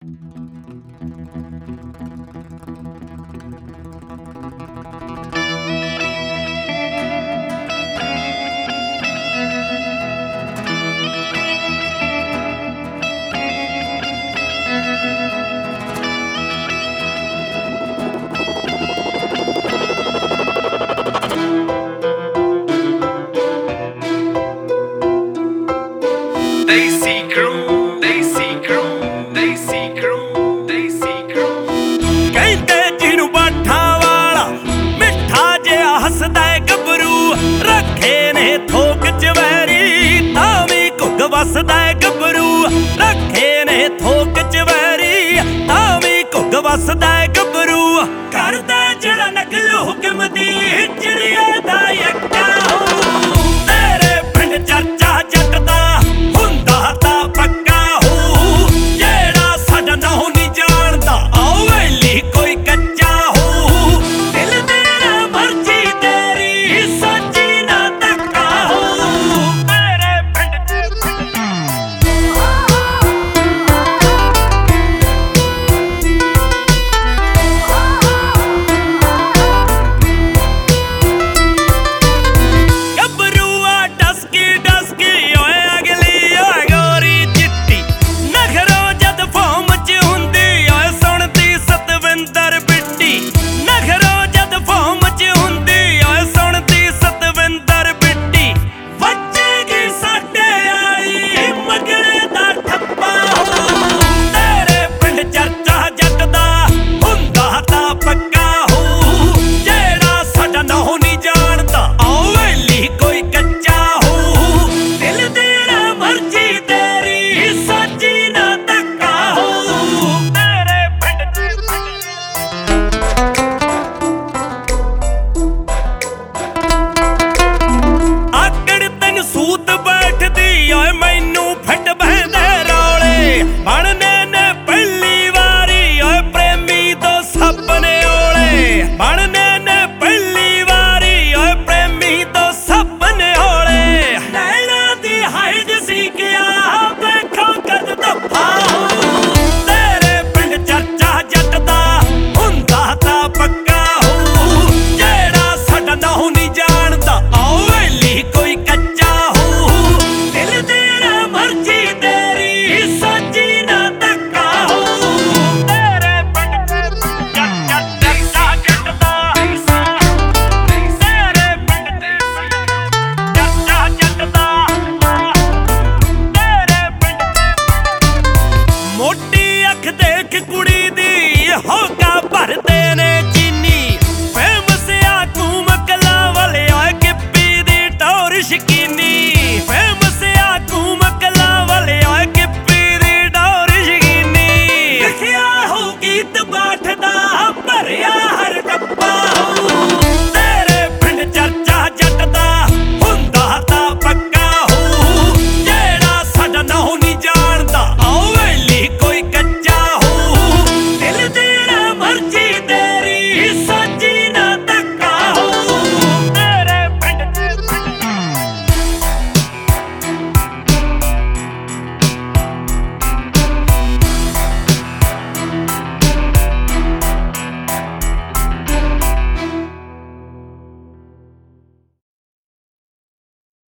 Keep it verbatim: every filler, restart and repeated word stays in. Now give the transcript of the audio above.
Desi crew, Desi crew, Desi crew, Desi crew। ਕਹਿੰਦੇ ਜਿਹਨੂੰ ਬਾਠਾਂ ਵਾਲਾ ਮਿੱਠਾ ਜਿਹਾ ਹੱਸਦਾ ਏ ਗੱਭਰੂ, ਰੱਖੇ ਨੇ ਥੋਕ ਚ ਵੈਰੀ ਤਾਂ ਵੀ ਘੁੱਗ ਵਸਦਾ ਏ ਗੱਭਰੂ, ਰੱਖੇ ਨੇ ਥੋਕ ਚ ਵੈਰੀ ਤਾਂ ਵੀ ਘੁੱਗ ਵਸਦਾ ਏ ਗੱਭਰੂ। ਕਰਦਾ ਜਿਹੜਾ ਨਕਲ ਹੁਕਮ ਦੀ ਹਿਜੜੀਏ ਦਾ ਯੱਕਾ